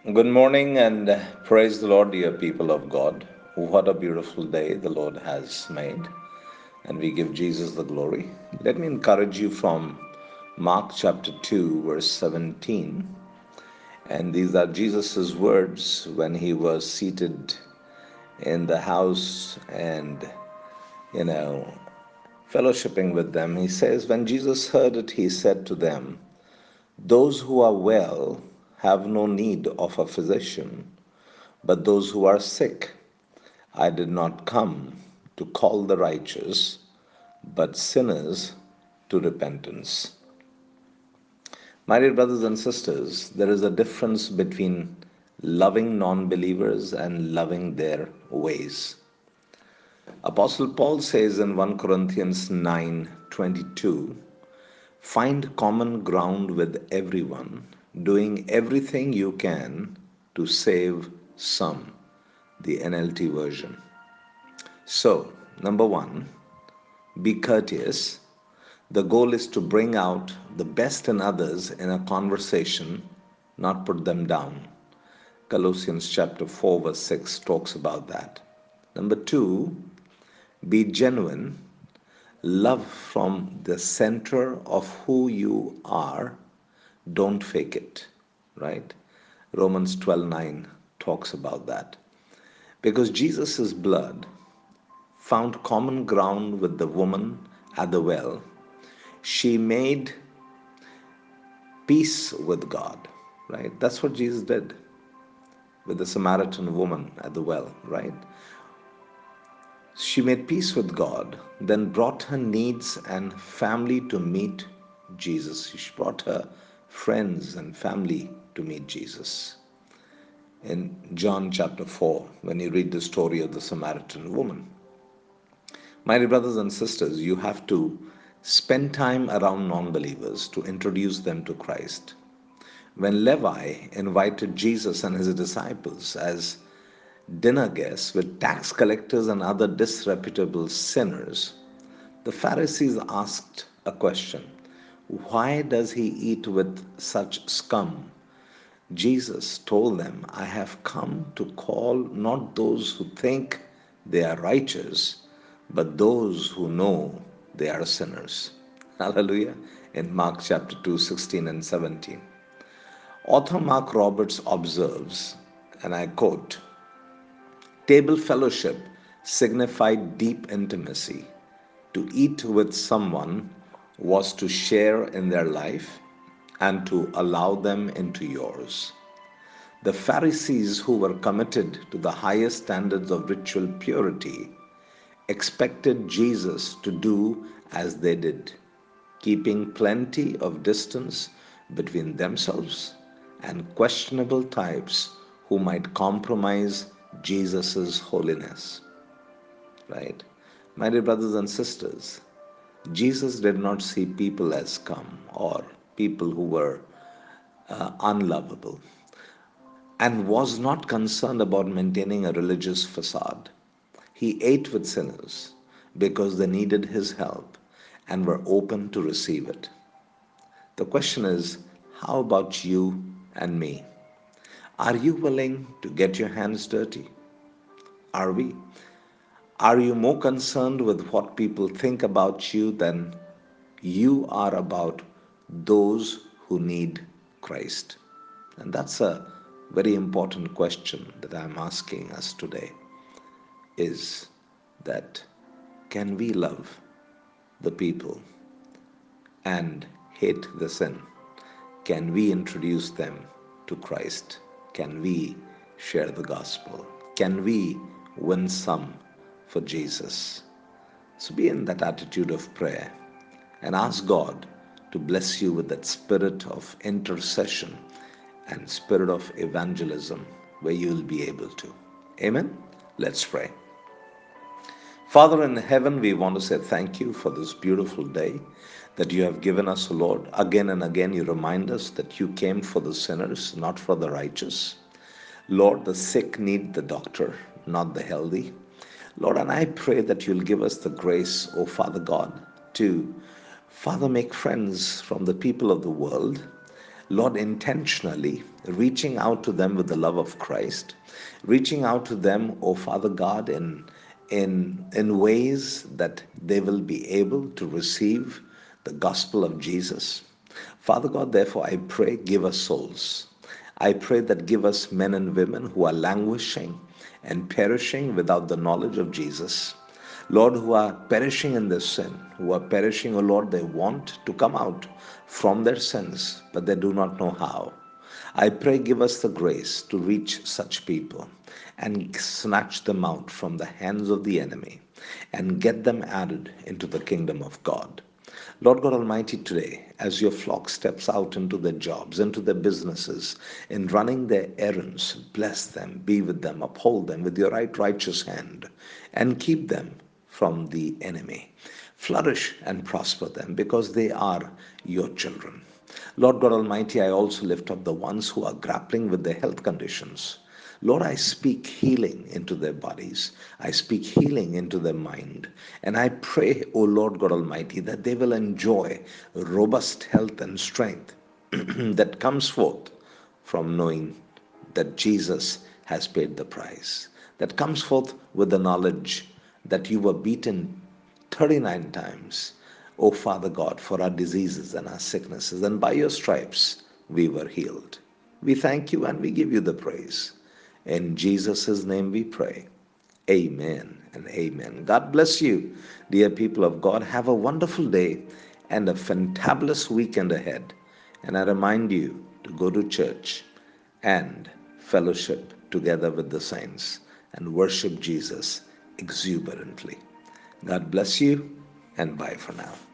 Good morning and praise the Lord, dear people of God. What a beautiful day the Lord has made, and we give Jesus the glory. Let me encourage you from Mark chapter 2, verse 17. And these are Jesus' words when he was seated in the house and, you know, fellowshipping with them. He says, when Jesus heard it, he said to them, those who are well have no need of a physician, but those who are sick. I did not come to call the righteous, but sinners to repentance. My dear brothers and sisters, there is a difference between loving non believers and loving their ways. Apostle Paul says in 1 Corinthians 9:22, find common ground with everyone, doing everything you can to save some. The NLT version. So, number one, be courteous. The goal is to bring out the best in others in a conversation, not put them down. Colossians chapter 4, verse 6 talks about that. Number two, be genuine. Love from the center of who you are. Don't fake it, right? Romans 12:9 talks about that. Because Jesus' blood found common ground with the woman at the well. She made peace with God, right? That's what Jesus did with the Samaritan woman at the well, right? She made peace with God, then brought her needs and family to meet Jesus. She brought her friends and family to meet Jesus. In John chapter 4, when you read the story of the Samaritan woman, my dear brothers and sisters, you have to spend time around non believers to introduce them to Christ. When Levi invited Jesus and his disciples as dinner guests with tax collectors and other disreputable sinners, the Pharisees asked a question: why does he eat with such scum? Jesus told them, I have come to call not those who think they are righteous, but those who know they are sinners. Hallelujah. In Mark chapter 2, 16 and 17. Author Mark Roberts observes, and I quote, table fellowship signified deep intimacy. To eat with someone was to share in their life and to allow them into yours. The Pharisees, who were committed to the highest standards of ritual purity, expected Jesus to do as they did, keeping plenty of distance between themselves and questionable types who might compromise Jesus' holiness. Right? My dear brothers and sisters, Jesus did not see people as scum or people who were unlovable, and was not concerned about maintaining a religious facade. He ate with sinners because they needed his help and were open to receive it. The question is, how about you and me? Are you willing to get your hands dirty? Are we? Are you more concerned with what people think about you than you are about those who need Christ? And that's a very important question that I'm asking us today, is that can we love the people and hate the sin? Can we introduce them to Christ? Can we share the gospel? Can we win some for Jesus? So be in that attitude of prayer and ask God to bless you with that spirit of intercession and spirit of evangelism where you will be able to. Amen. Let's pray. Father in heaven, we want to say thank you for this beautiful day that you have given us, Lord. Again and again, you remind us that you came for the sinners, not for the righteous. Lord, the sick need the doctor, not the healthy. Lord, and I pray that you'll give us the grace, O Father God, to, Father, make friends from the people of the world. Lord, intentionally reaching out to them with the love of Christ, reaching out to them, oh Father God, in ways that they will be able to receive the gospel of Jesus. Father God, therefore I pray, give us souls. I pray that give us men and women who are languishing and perishing without the knowledge of Jesus. Lord, who are perishing in their sin, who are perishing, oh Lord, they want to come out from their sins, but they do not know how. I pray, give us the grace to reach such people and snatch them out from the hands of the enemy and get them added into the kingdom of God. Lord God Almighty, today, as your flock steps out into their jobs, into their businesses, in running their errands, bless them, be with them, uphold them with your right righteous hand, and keep them from the enemy. Flourish and prosper them because they are your children. Lord God Almighty, I also lift up the ones who are grappling with their health conditions. Lord, I speak healing into their bodies. I speak healing into their mind. And I pray, O Lord God Almighty, that they will enjoy robust health and strength that comes forth from knowing that Jesus has paid the price, that comes forth with the knowledge that you were beaten 39 times, O Father God, for our diseases and our sicknesses, and by your stripes we were healed. We thank you and we give you the praise. In Jesus' name we pray. Amen and amen. God bless you, dear people of God. Have a wonderful day and a fantabulous weekend ahead. And I remind you to go to church and fellowship together with the saints and worship Jesus exuberantly. God bless you and bye for now.